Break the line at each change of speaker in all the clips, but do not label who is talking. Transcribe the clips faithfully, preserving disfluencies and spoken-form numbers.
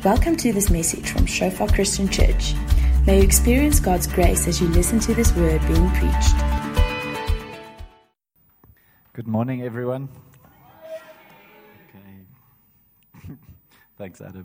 Welcome to this message from Shofar Christian Church. May you experience God's grace as you listen to this word being preached.
Good morning, everyone. Okay. Thanks, Adam.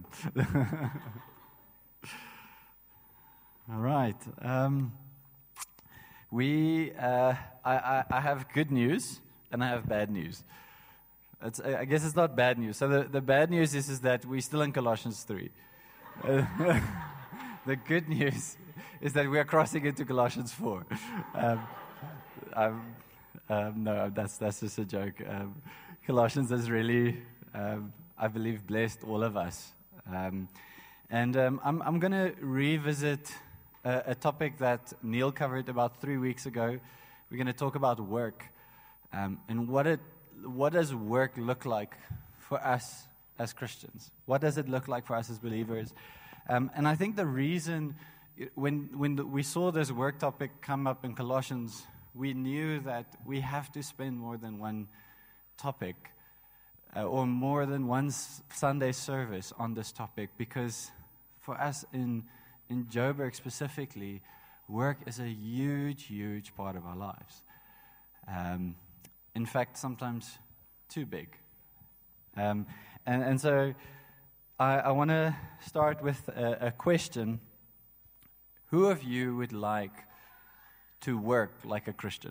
All right. Um, we, uh, I, I, I have good news and I have bad news. It's, I guess it's not bad news. So the, the bad news is, is that we're still in Colossians three. Uh, the good news is that we are crossing into Colossians four. Um, um, um, no, that's that's just a joke. Um, Colossians has really, um, I believe, blessed all of us. Um, and um, I'm, I'm going to revisit a, a topic that Neil covered about three weeks ago. We're going to talk about work um, and what it What does work look like for us as Christians? What does it look like for us as believers? Um, and I think the reason, when when the, we saw this work topic come up in Colossians, we knew that we have to spend more than one topic uh, or more than one s- Sunday service on this topic, because for us in, in Joburg specifically, work is a huge, huge part of our lives. Um In fact, sometimes too big. Um, and, and so I, I want to start with a, a question. Who of you would like to work like a Christian?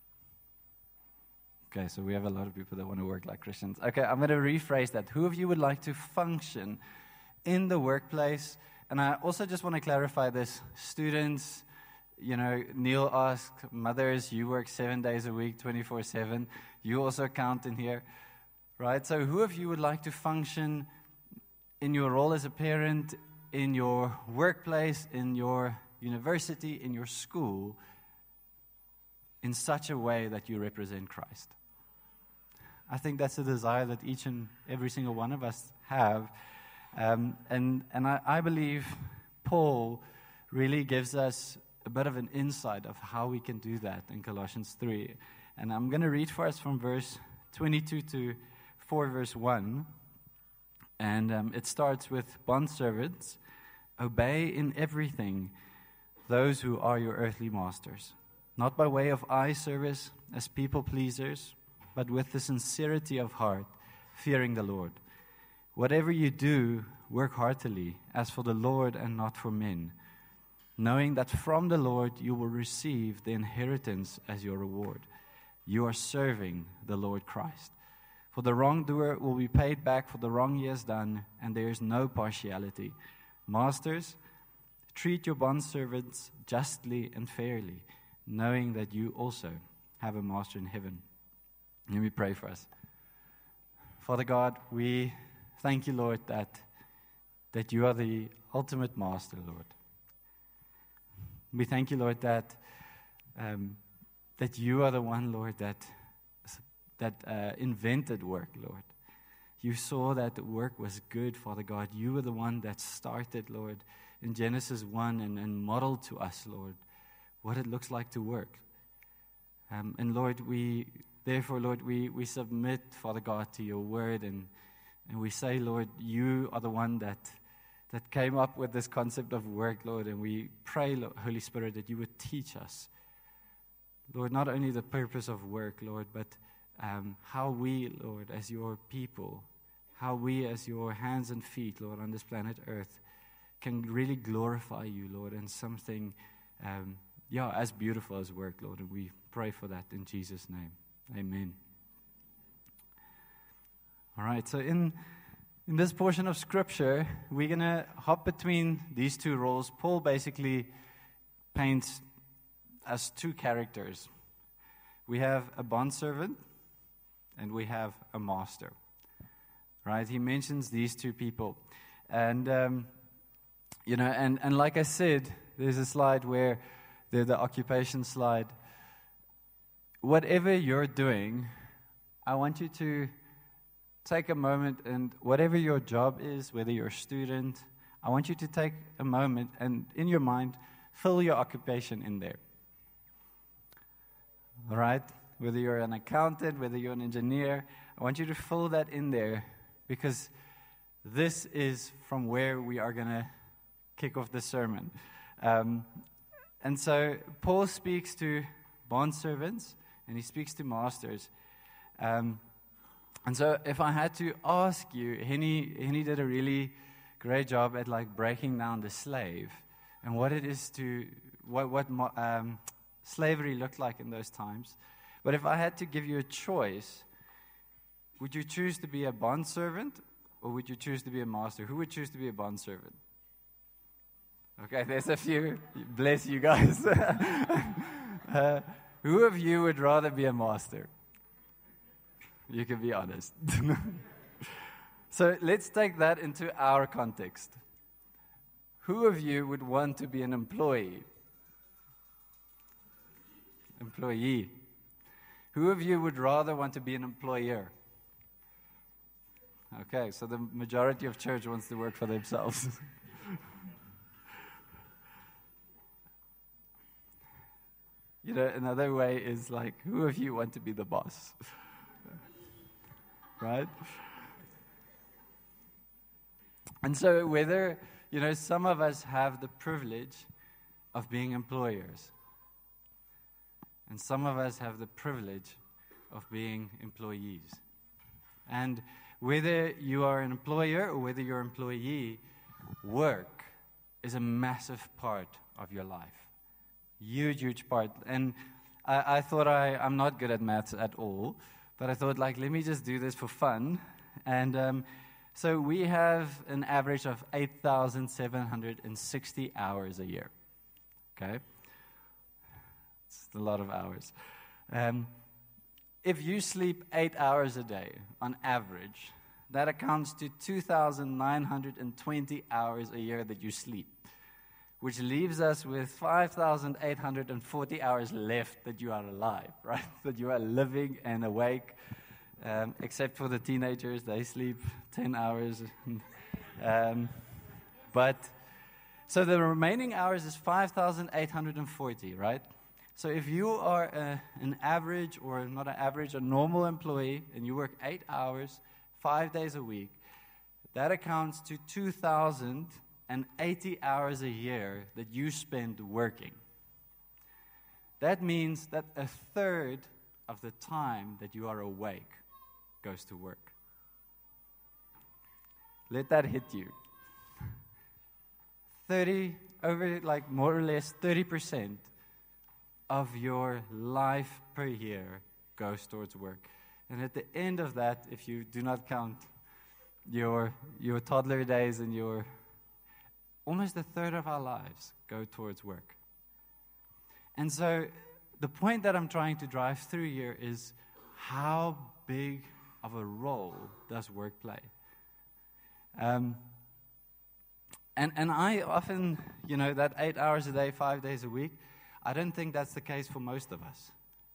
Okay, so we have a lot of people that want to work like Christians. Okay, I'm going to rephrase that. Who of you would like to function in the workplace? And I also just want to clarify this. Students, you know, Neil asked, mothers, you work seven days a week, twenty-four seven. You also count in here, right? So who of you would like to function in your role as a parent, in your workplace, in your university, in your school, in such a way that you represent Christ? I think that's a desire that each and every single one of us have. Um, and and I, I believe Paul really gives us a bit of an insight of how we can do that in Colossians three. And I'm going to read for us from verse twenty-two to four, verse one. And um, it starts with, bondservants, obey in everything those who are your earthly masters, not by way of eye service as people pleasers, but with the sincerity of heart, fearing the Lord. Whatever you do, work heartily, as for the Lord and not for men, knowing that from the Lord you will receive the inheritance as your reward. You are serving the Lord Christ. For the wrongdoer will be paid back for the wrong he has done, and there is no partiality. Masters, treat your bondservants justly and fairly, knowing that you also have a master in heaven. Let me pray for us. Father God, we thank you, Lord, that, that you are the ultimate master, Lord. We thank you, Lord, that um, that you are the one, Lord, that that uh, invented work, Lord. You saw that the work was good, Father God. You were the one that started, Lord, in Genesis one and, and modeled to us, Lord, what it looks like to work. Um, and Lord, we therefore, Lord, we, we submit, Father God, to your word, and, and we say, Lord, you are the one that that came up with this concept of work, Lord, and we pray, Lord, Holy Spirit, that you would teach us, Lord, not only the purpose of work, Lord, but um, how we, Lord, as your people, how we as your hands and feet, Lord, on this planet Earth, can really glorify you, Lord, in something, um, yeah, as beautiful as work, Lord, and we pray for that in Jesus' name. Amen. All right, so in In this portion of Scripture, we're going to hop between these two roles. Paul basically paints us two characters. We have a bondservant and we have a master. Right? He mentions these two people. And, um, you know, and, and like I said, there's a slide where, the, the occupation slide. Whatever you're doing, I want you to take a moment, and whatever your job is, whether you're a student, I want you to take a moment and in your mind, fill your occupation in there. All right? Whether you're an accountant, whether you're an engineer, I want you to fill that in there, because this is from where we are going to kick off the sermon. Um, and so Paul speaks to bondservants and he speaks to masters. Um, and so if I had to ask you, Henny, Henny did a really great job at like breaking down the slave and what it is to, what, what um, slavery looked like in those times. But if I had to give you a choice, would you choose to be a bondservant or would you choose to be a master? Who would choose to be a bondservant? Okay, there's a few. Bless you guys. uh, who of you would rather be a master? You can be honest. So let's take that into our context. Who of you would want to be an employee? Employee. Who of you would rather want to be an employer? Okay, so the majority of church wants to work for themselves. You know, another way is like, who of you want to be the boss? Right? And so whether, you know, some of us have the privilege of being employers. And some of us have the privilege of being employees. And whether you are an employer or whether you're an employee, work is a massive part of your life. Huge, huge part. And I, I thought I, I'm not good at maths at all, but I thought, like, let me just do this for fun. And um, so we have an average of eight thousand seven hundred sixty hours a year. Okay? It's a lot of hours. Um, if you sleep eight hours a day, on average, that accounts to two thousand nine hundred twenty hours a year that you sleep, which leaves us with five thousand eight hundred forty hours left that you are alive, right? That you are living and awake, um, except for the teenagers. They sleep ten hours. um, but, so the remaining hours is five thousand eight hundred forty, right? So if you are a, an average, or not an average, a normal employee, and you work eight hours, five days a week, that accounts to two thousand eighty hours a year that you spend working. That means that a third of the time that you are awake goes to work. Let that hit you. thirty, over like more or less thirty percent of your life per year goes towards work. And at the end of that, if you do not count your your toddler days and your almost a third of our lives go towards work. And so the point that I'm trying to drive through here is how big of a role does work play? Um, and, and I often, you know, that eight hours a day, five days a week, I don't think that's the case for most of us.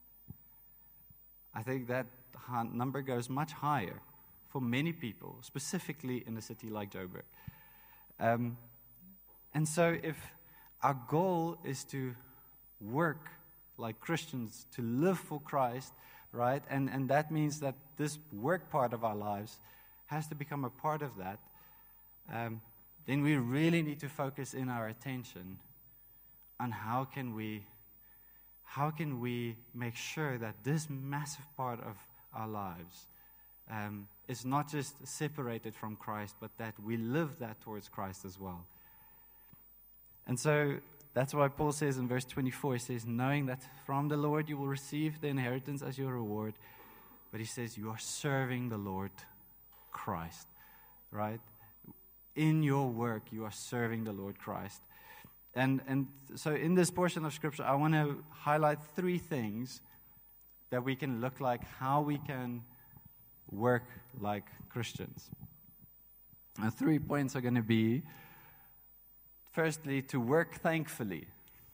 I think that number goes much higher for many people, specifically in a city like Joburg. Um, And so if our goal is to work like Christians, to live for Christ, right, and, and that means that this work part of our lives has to become a part of that, um, then we really need to focus in our attention on how can we, how can we make sure that this massive part of our lives um, is not just separated from Christ, but that we live that towards Christ as well. And so that's why Paul says in verse twenty-four, he says, knowing that from the Lord you will receive the inheritance as your reward. But he says, you are serving the Lord Christ, right? In your work, you are serving the Lord Christ. And and so in this portion of Scripture, I want to highlight three things that we can look like, how we can work like Christians. And three points are going to be, firstly, to work thankfully.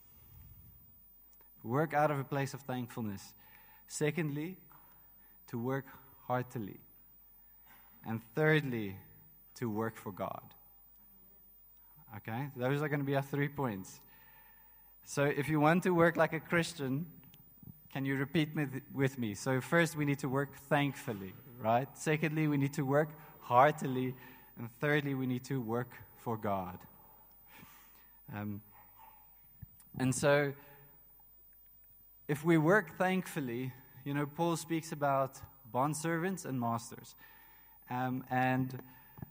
Work out of a place of thankfulness. Secondly, to work heartily. And thirdly, to work for God. Okay? Those are going to be our three points. So if you want to work like a Christian, can you repeat with me? So first, we need to work thankfully, right? Secondly, we need to work heartily. And thirdly, we need to work for God. Um, and so, if we work thankfully, you know, Paul speaks about bondservants and masters. Um, and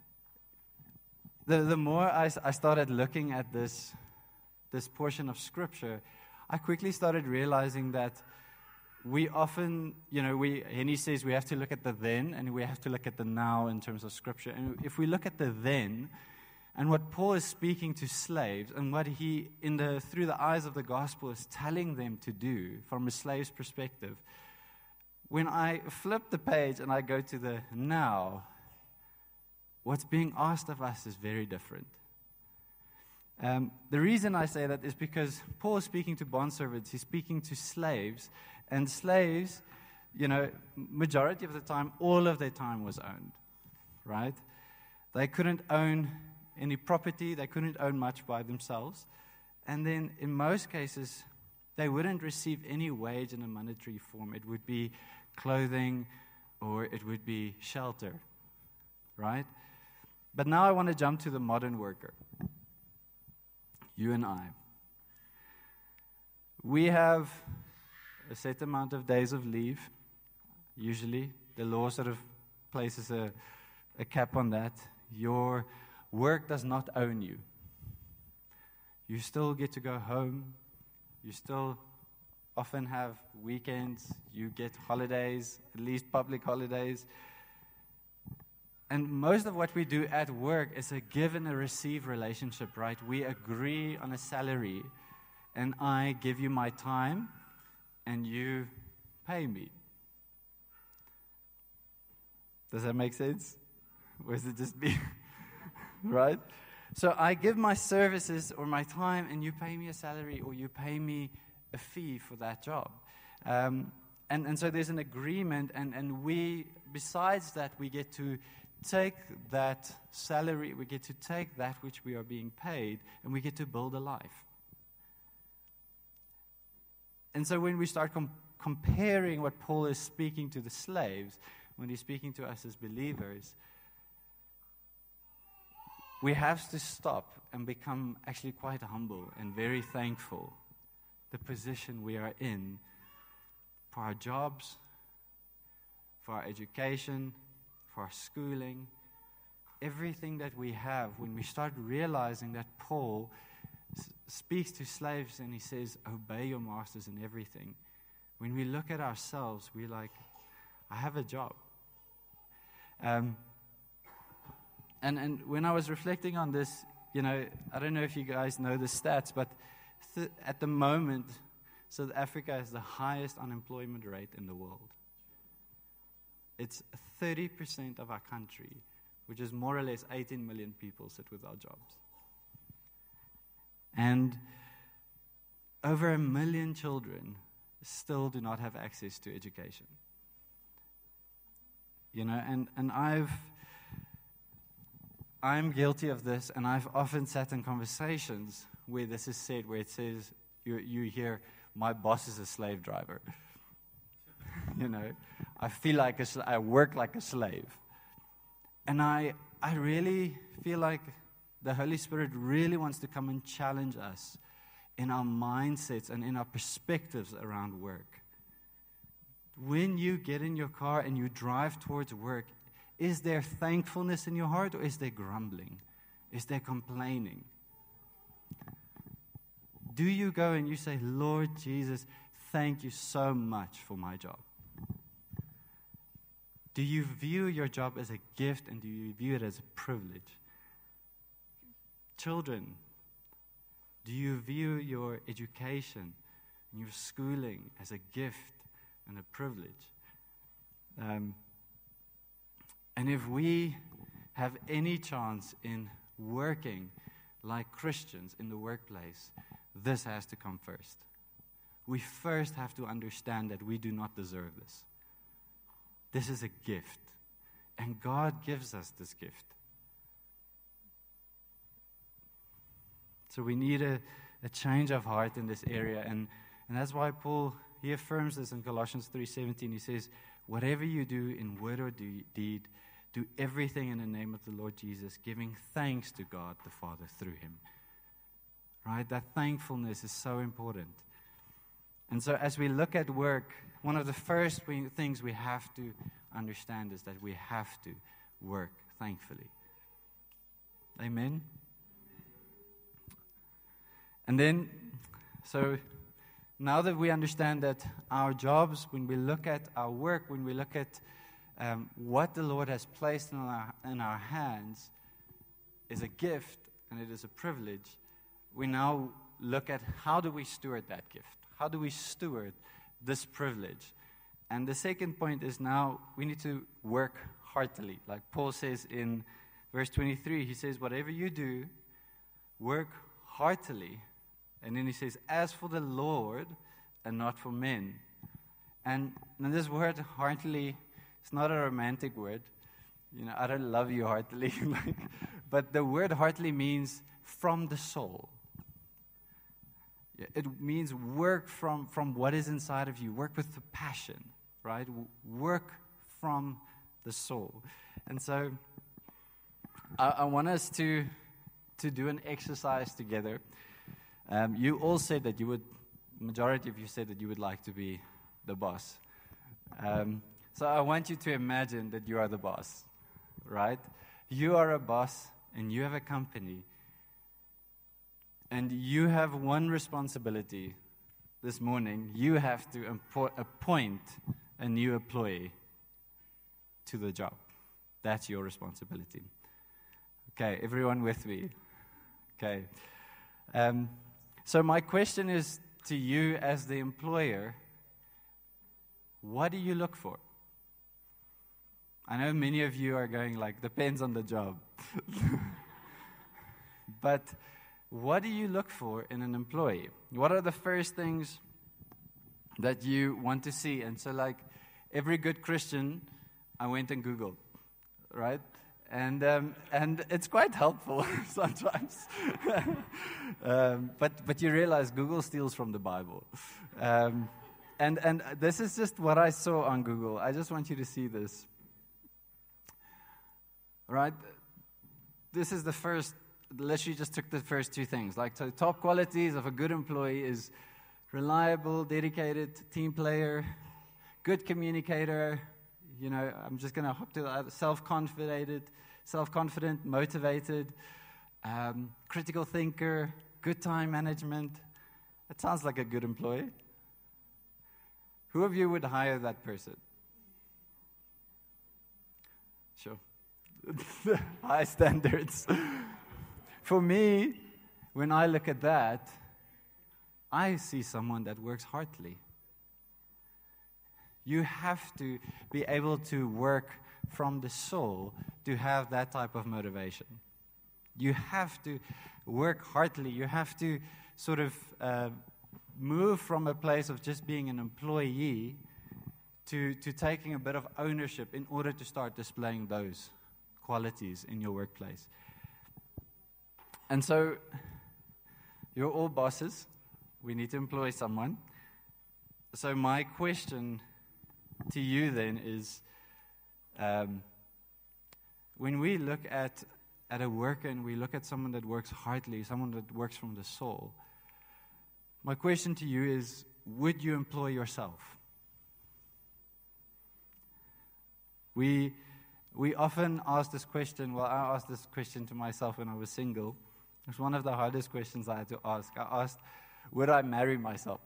the the more I, I started looking at this, this portion of Scripture, I quickly started realizing that we often, you know, we Henny says we have to look at the then and we have to look at the now in terms of Scripture. And if we look at the then, and what Paul is speaking to slaves, and what he, in the through the eyes of the gospel, is telling them to do from a slave's perspective, when I flip the page and I go to the now, what's being asked of us is very different. Um, the reason I say that is because Paul is speaking to bondservants, he's speaking to slaves, and slaves, you know, majority of the time, all of their time was owned, right? They couldn't own any property, they couldn't own much by themselves, and then in most cases, they wouldn't receive any wage in a monetary form. It would be clothing or it would be shelter, right? But now I want to jump to the modern worker. You and I. We have a set amount of days of leave, usually. The law sort of places a, a cap on that. Your work does not own you. You still get to go home. You still often have weekends. You get holidays, at least public holidays. And most of what we do at work is a give and a receive relationship, right? We agree on a salary, and I give you my time, and you pay me. Does that make sense? Or is it just me? Right? So I give my services or my time, and you pay me a salary, or you pay me a fee for that job. Um, and, and so there's an agreement, and, and we, besides that, we get to take that salary, we get to take that which we are being paid, and we get to build a life. And so when we start com- comparing what Paul is speaking to the slaves, when he's speaking to us as believers, we have to stop and become actually quite humble and very thankful the position we are in for our jobs, for our education, for our schooling, everything that we have. When we start realizing that Paul s- speaks to slaves and he says, obey your masters in everything. When we look at ourselves, we're like, I have a job. Um, and, and when I was reflecting on this, you know, I don't know if you guys know the stats, but th- at the moment, South Africa has the highest unemployment rate in the world. It's thirty percent of our country, which is more or less eighteen million people sit without jobs. And over a million children still do not have access to education. You know, and, and I've, I'm guilty of this, and I've often sat in conversations where this is said, where it says, you, you hear, my boss is a slave driver. You know, I feel like a, I work like a slave. And I, I really feel like the Holy Spirit really wants to come and challenge us in our mindsets and in our perspectives around work. When you get in your car and you drive towards work, is there thankfulness in your heart, or is there grumbling? Is there complaining? Do you go and you say, Lord Jesus, thank you so much for my job? Do you view your job as a gift, and do you view it as a privilege? Children, do you view your education and your schooling as a gift and a privilege? Um, and if we have any chance in working like Christians in the workplace, this has to come first. We first have to understand that we do not deserve this. This is a gift, and God gives us this gift. So we need a, a change of heart in this area, and, and that's why Paul, he affirms this in Colossians three seventeen. He says, whatever you do in word or de- deed, Do everything in the name of the Lord Jesus, giving thanks to God the Father through him. Right? That thankfulness is so important. And so as we look at work, one of the first we, things we have to understand is that we have to work thankfully. Amen? And then, so now that we understand that our jobs, when we look at our work, when we look at um, what the Lord has placed in our, in our hands, is a gift and it is a privilege, we now look at how do we steward that gift? How do we steward this privilege? And the second point is now we need to work heartily. Like Paul says in verse twenty-three, he says, whatever you do, work heartily. And then he says, as for the Lord and not for men. And, and this word heartily, it's not a romantic word. You know, I don't love you heartily. like, but the word heartily means from the soul. It means work from, from what is inside of you. Work with the passion, right? Work from the soul. And so I, I want us to, to do an exercise together. Um, you all said that you would, majority of you said that you would like to be the boss. Um, so I want you to imagine that you are the boss, right? You are a boss and you have a company. And you have one responsibility this morning. You have to impo- appoint a new employee to the job. That's your responsibility. Okay, everyone with me? Okay. Um, so my question is to you as the employer, what do you look for? I know many of you are going like, depends on the job. But what do you look for in an employee? What are the first things that you want to see? And so like every good Christian, I went and Googled, right? And um, and it's quite helpful sometimes. um, but but you realize Google steals from the Bible. Um, and, and this is just what I saw on Google. I just want you to see this. Right? This is the first, literally just took the first two things. Like, so top qualities of a good employee is reliable, dedicated, team player, good communicator. You know, I'm just going to hop to the self-confident, self-confident, motivated, um, critical thinker, good time management. That sounds like a good employee. Who of you would hire that person? Sure. High standards. For me, when I look at that, I see someone that works heartily. You have to be able to work from the soul to have that type of motivation. You have to work heartily. You have to sort of uh, move from a place of just being an employee to, to taking a bit of ownership in order to start displaying those qualities in your workplace. And so, you're all bosses. We need to employ someone. So my question to you then is, um, when we look at, at a worker and we look at someone that works heartily, someone that works from the soul, my question to you is, would you employ yourself? We we often ask this question, well, I asked this question to myself when I was single. It was one of the hardest questions I had to ask. I asked, would I marry myself?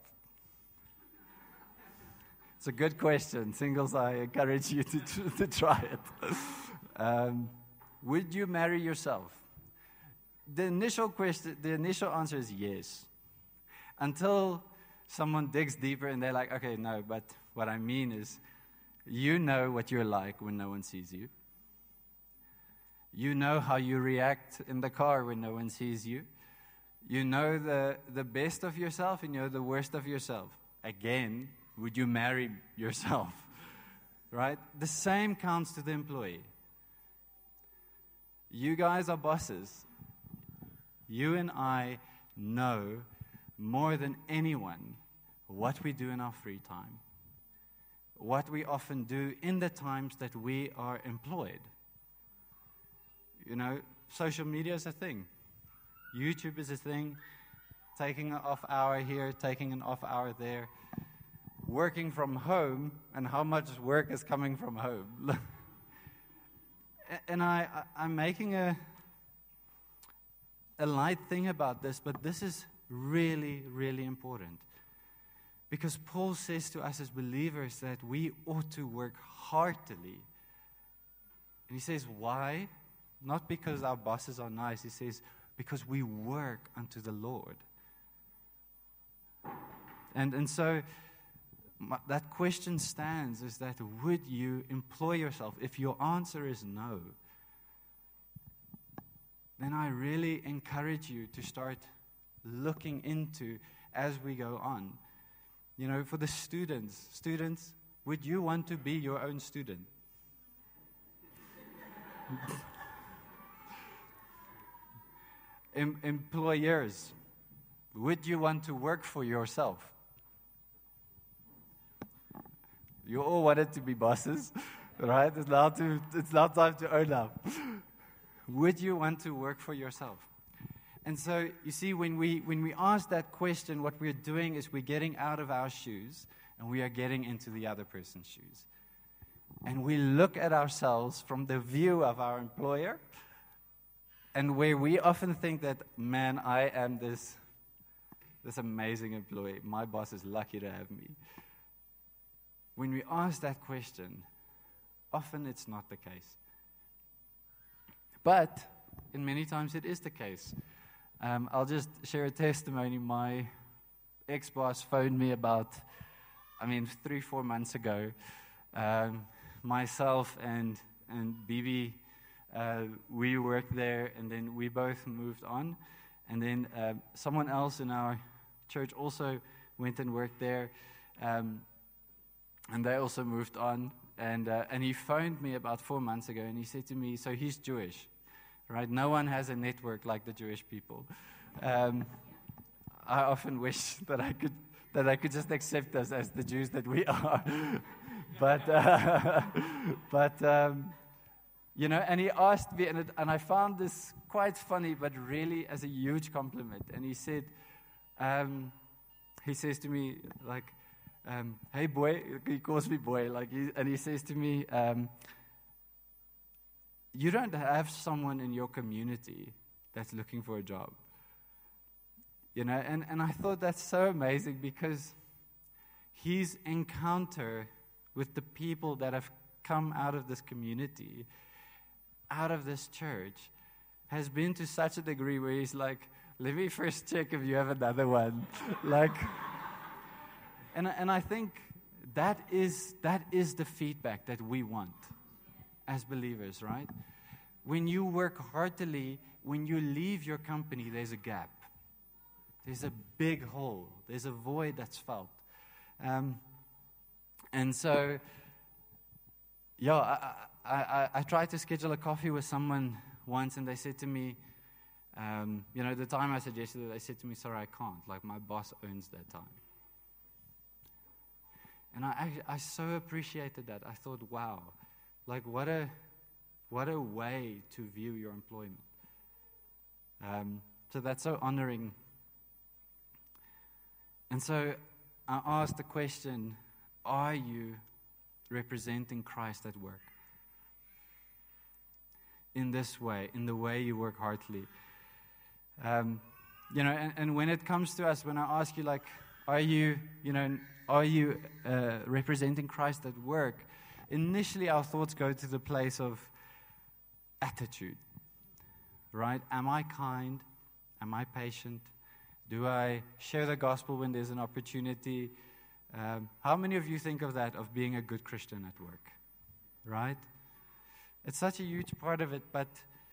It's a good question. Singles, I encourage you to, to try it. Um, would you marry yourself? The initial question, the initial answer is yes. Until someone digs deeper and they're like, okay, no, but what I mean is, you know what you're like when no one sees you. You know how you react in the car when no one sees you. You know the, the best of yourself and you know the worst of yourself. Again, would you marry yourself? Right? The same counts to the employee. You guys are bosses. You and I know more than anyone what we do in our free time. What we often do in the times that we are employed. You know, social media is a thing. YouTube is a thing. Taking an off hour here, taking an off hour there. Working from home, and how much work is coming from home. And I, I, I'm making a, a light thing about this, but this is really, really important. Because Paul says to us as believers that we ought to work heartily. And he says, why? Not because our bosses are nice. He says, because we work unto the Lord. And, and so my, that question stands, is that would you employ yourself? If your answer is no, then I really encourage you to start looking into as we go on. You know, for the students, students, would you want to be your own student? em- employers, would you want to work for yourself? You all wanted to be bosses, right? It's now, to, it's now time to own up. Would you want to work for yourself? And so, you see, when we when we ask that question, what we're doing is we're getting out of our shoes and we are getting into the other person's shoes. And we look at ourselves from the view of our employer, and where we often think that, man, I am this, this amazing employee. My boss is lucky to have me. When we ask that question, often it's not the case. But, in many times it is the case. Um, I'll just share a testimony. My ex-boss phoned me about, I mean, three, four months ago. Um, myself and and Bibi, uh, we worked there, and then we both moved on. And then uh, someone else in our church also went and worked there, um, and they also moved on. And uh, and he phoned me about four months ago, and he said to me, so he's Jewish. Right? No one has a network like the Jewish people. Um, I often wish that I could that I could just accept us as the Jews that we are. but uh, but um, you know, and he asked me, and, it, and I found this quite funny, but really as a huge compliment. And he said, um, he says to me like, um, "Hey boy," he calls me boy, like, he, and he says to me. Um, You don't have someone in your community that's looking for a job. You know, and, and I thought that's so amazing because his encounter with the people that have come out of this community, out of this church, has been to such a degree where he's like, let me first check if you have another one. like, and, and I think that is that is the feedback that we want as believers, right? When you work heartily, when you leave your company, there's a gap. There's a big hole. There's a void that's felt. Um, and so, yeah, I, I, I, I tried to schedule a coffee with someone once, and they said to me, um, you know, the time I suggested it, they said to me, sorry, I can't. Like, my boss owns that time. And I, I, I so appreciated that. I thought, wow. Like, what a what a way to view your employment. Um, so that's so honoring. And so I asked the question, are you representing Christ at work? In this way, in the way you work heartily. Um, you know, and, and when it comes to us, when I ask you, like, are you, you know, are you uh, representing Christ at work? Initially, our thoughts go to the place of attitude, right? Am I kind? Am I patient? Do I share the gospel when there's an opportunity? Um, how many of you think of that, of being a good Christian at work, right? It's such a huge part of it, but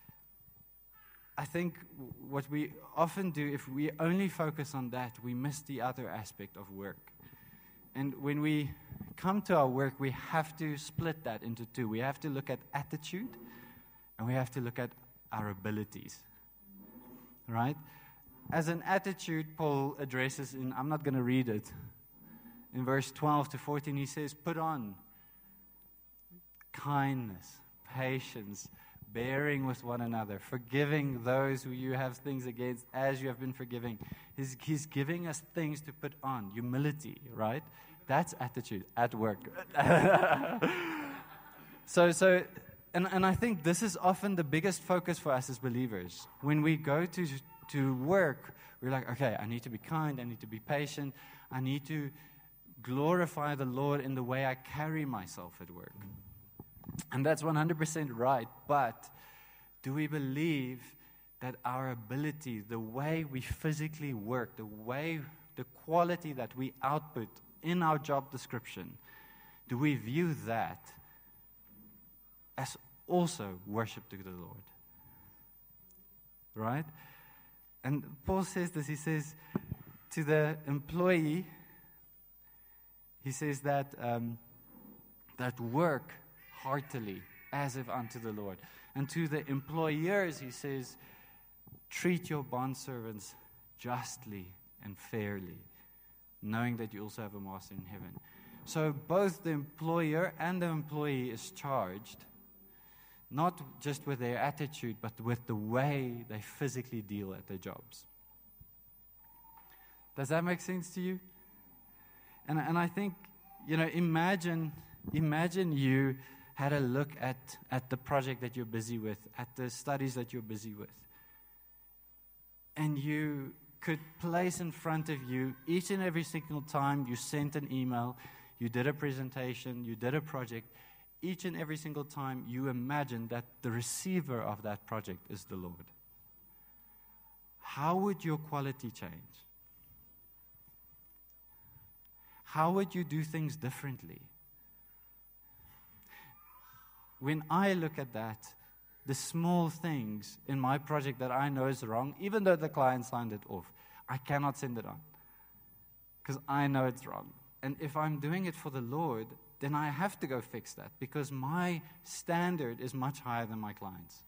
I think what we often do, if we only focus on that, we miss the other aspect of work. And when we come to our work, we have to split that into two. We have to look at attitude, and we have to look at our abilities, right? As an attitude, Paul addresses, in, I'm not going to read it, in verse twelve to fourteen, he says, put on kindness, patience, bearing with one another, forgiving those who you have things against as you have been forgiving. He's, he's giving us things to put on. Humility, right? That's attitude at work. so, so, and, and I think this is often the biggest focus for us as believers. When we go to, to work, we're like, okay, I need to be kind, I need to be patient, I need to glorify the Lord in the way I carry myself at work. And that's one hundred percent right, but do we believe that our ability, the way we physically work, the way, the quality that we output in our job description, do we view that as also worship to the Lord? Right? And Paul says this, he says to the employee, he says that um, that work heartily as if unto the Lord. And to the employers, he says, treat your bondservants justly and fairly, knowing that you also have a master in heaven. So both the employer and the employee is charged, not just with their attitude, but with the way they physically deal at their jobs. Does that make sense to you? And, and I think, you know, imagine, imagine you had a look at, at the project that you're busy with, at the studies that you're busy with. And you could place in front of you, each and every single time you sent an email, you did a presentation, you did a project, each and every single time you imagine that the receiver of that project is the Lord. How would your quality change? How would you do things differently? When I look at that, the small things in my project that I know is wrong, even though the client signed it off, I cannot send it on because I know it's wrong. And if I'm doing it for the Lord, then I have to go fix that because my standard is much higher than my client's.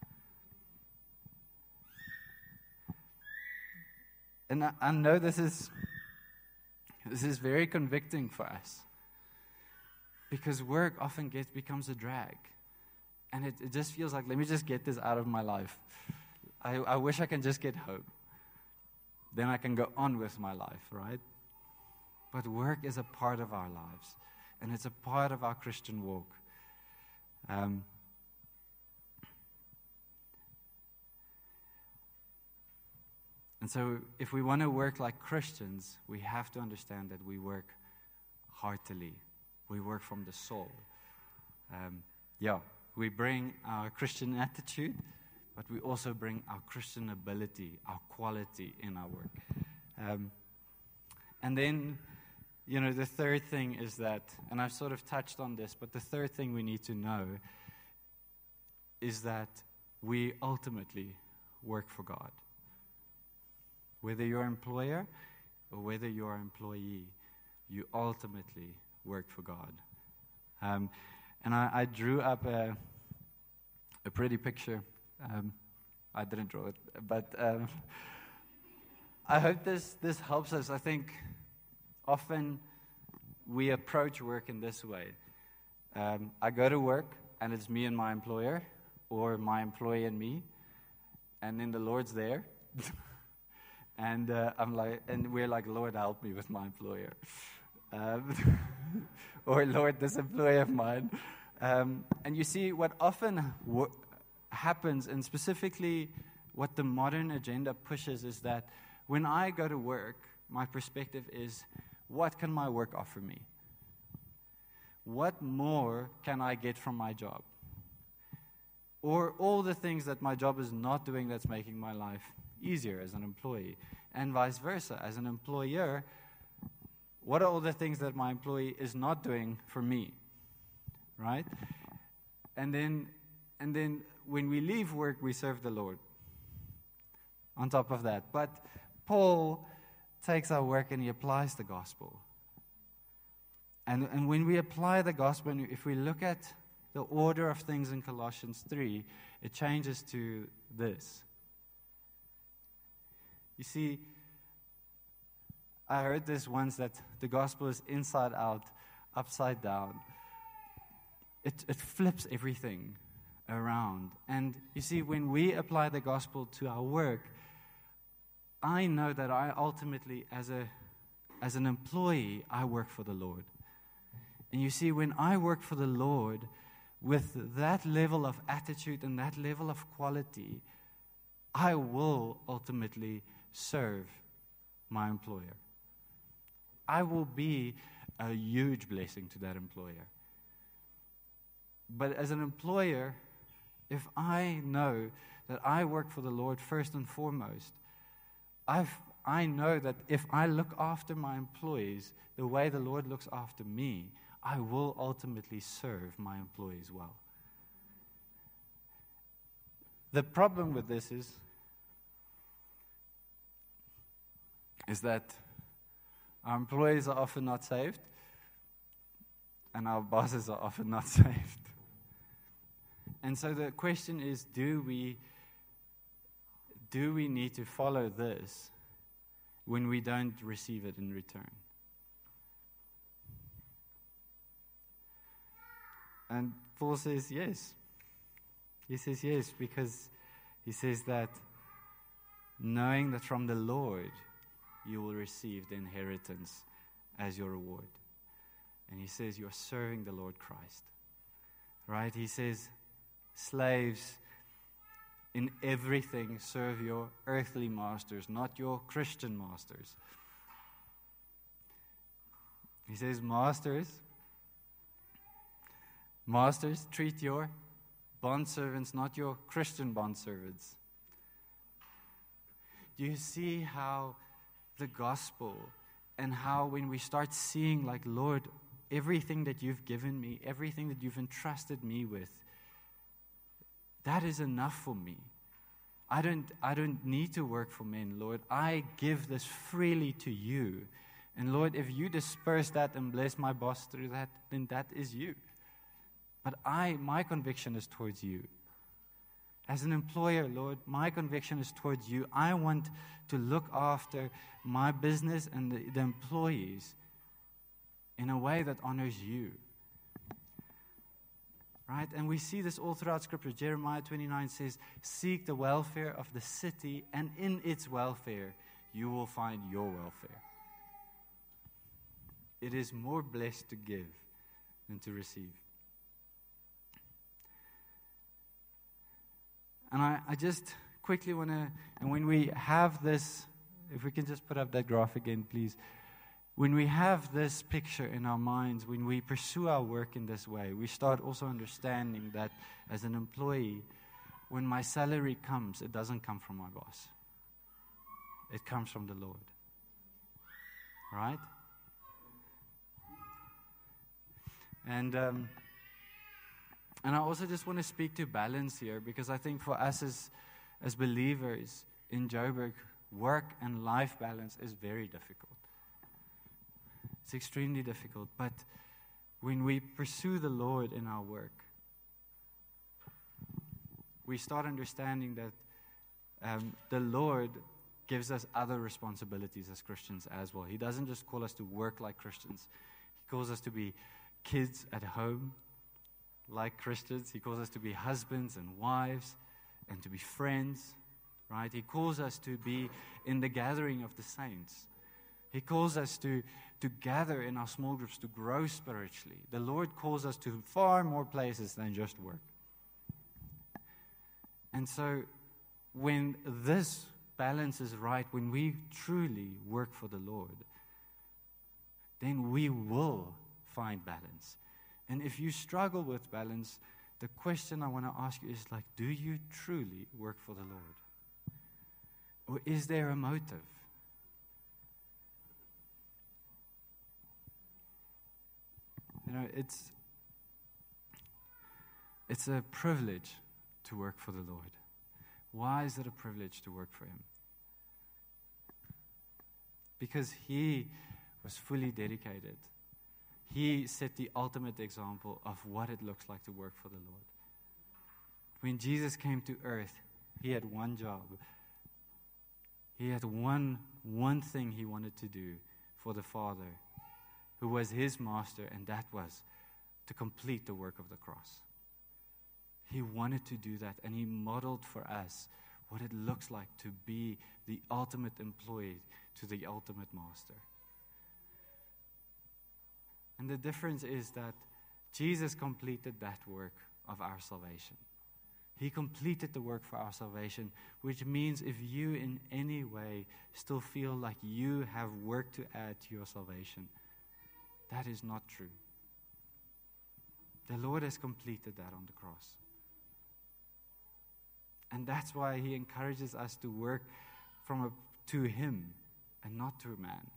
And I, I know this is this is very convicting for us because work often gets becomes a drag. And it, it just feels like, let me just get this out of my life. I, I wish I can just get home. Then I can go on with my life, right? But work is a part of our lives. And it's a part of our Christian walk. Um, and so if we want to work like Christians, we have to understand that we work heartily. We work from the soul. Um, yeah. We bring our Christian attitude, but we also bring our Christian ability, our quality in our work. Um, and then, you know, the third thing is that, and I've sort of touched on this, but the third thing we need to know is that we ultimately work for God. Whether you're an employer or whether you're an employee, you ultimately work for God. Um, And I, I drew up a, a pretty picture. Um, I didn't draw it, but um, I hope this, this helps us. I think often we approach work in this way. Um, I go to work, and it's me and my employer, or my employee and me, and then the Lord's there. and uh, I'm like, and we're like, Lord, help me with my employer. Um, or Lord, this employee of mine. Um, and you see what often w- happens, and specifically what the modern agenda pushes, is that when I go to work, my perspective is, what can my work offer me? What more can I get from my job? Or all the things that my job is not doing that's making my life easier as an employee, and vice versa. As an employer, what are all the things that my employee is not doing for me, right? And then, and then when we leave work, we serve the Lord on top of that. But Paul takes our work and he applies the gospel. And, and when we apply the gospel, and if we look at the order of things in Colossians three, it changes to this. You see, I heard this once, that the gospel is inside out, upside down. It, it flips everything around. And you see, when we apply the gospel to our work, I know that I ultimately, as a as an employee, I work for the Lord. And you see, when I work for the Lord with that level of attitude and that level of quality, I will ultimately serve my employer. I will be a huge blessing to that employer. But as an employer, if I know that I work for the Lord first and foremost, I've, I know that if I look after my employees the way the Lord looks after me, I will ultimately serve my employees well. The problem with this is, is that our employees are often not saved, and our bosses are often not saved. And so the question is, do we, do we need to follow this when we don't receive it in return? And Paul says yes. He says yes because he says that knowing that from the Lord you will receive the inheritance as your reward. And he says you're serving the Lord Christ. Right? He says, slaves, in everything serve your earthly masters, not your Christian masters. He says, masters, masters, treat your bondservants, not your Christian bondservants. Do you see how the gospel and how when we start seeing like, Lord, everything that you've given me, everything that you've entrusted me with, that is enough for me. I don't, I don't need to work for men, Lord. I give this freely to you. And Lord, if you disperse that and bless my boss through that, then that is you. But I, my conviction is towards you. As an employer, Lord, my conviction is towards you. I want to look after my business and the, the employees in a way that honors you. Right? And we see this all throughout Scripture. Jeremiah twenty-nine says, seek the welfare of the city, and in its welfare you will find your welfare. It is more blessed to give than to receive. And I, I just quickly want to, and when we have this, if we can just put up that graph again, please. When we have this picture in our minds, when we pursue our work in this way, we start also understanding that as an employee, when my salary comes, it doesn't come from my boss. It comes from the Lord. Right? And um, and I also just want to speak to balance here, because I think for us as, as believers in Joburg, work and life balance is very difficult. It's extremely difficult. But when we pursue the Lord in our work, we start understanding that um, the Lord gives us other responsibilities as Christians as well. He doesn't just call us to work like Christians. He calls us to be kids at home like Christians. He calls us to be husbands and wives and to be friends, right? He calls us to be in the gathering of the saints. He calls us to, to gather in our small groups, to grow spiritually. The Lord calls us to far more places than just work. And so when this balance is right, when we truly work for the Lord, then we will find balance. And if you struggle with balance, the question I want to ask you is like, do you truly work for the Lord? Or is there a motive? You know, it's it's a privilege to work for the Lord. Why is it a privilege to work for Him? Because He was fully dedicated. He set the ultimate example of what it looks like to work for the Lord. When Jesus came to earth, He had one job. He had one, one thing He wanted to do for the Father, who was His master, and that was to complete the work of the cross. He wanted to do that, and he modeled for us what it looks like to be the ultimate employee to the ultimate master. And the difference is that Jesus completed that work of our salvation. He completed the work for our salvation, which means if you in any way still feel like you have work to add to your salvation, that is not true. The Lord has completed that on the cross. And that's why he encourages us to work from a, to him and not to a man.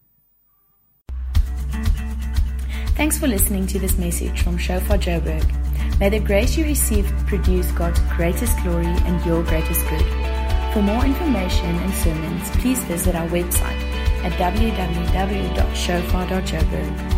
Thanks for listening to this message from Shofar Joburg. May the grace you received produce God's greatest glory and your greatest good. For more information and sermons, please visit our website at w w w dot shofar dot joburg.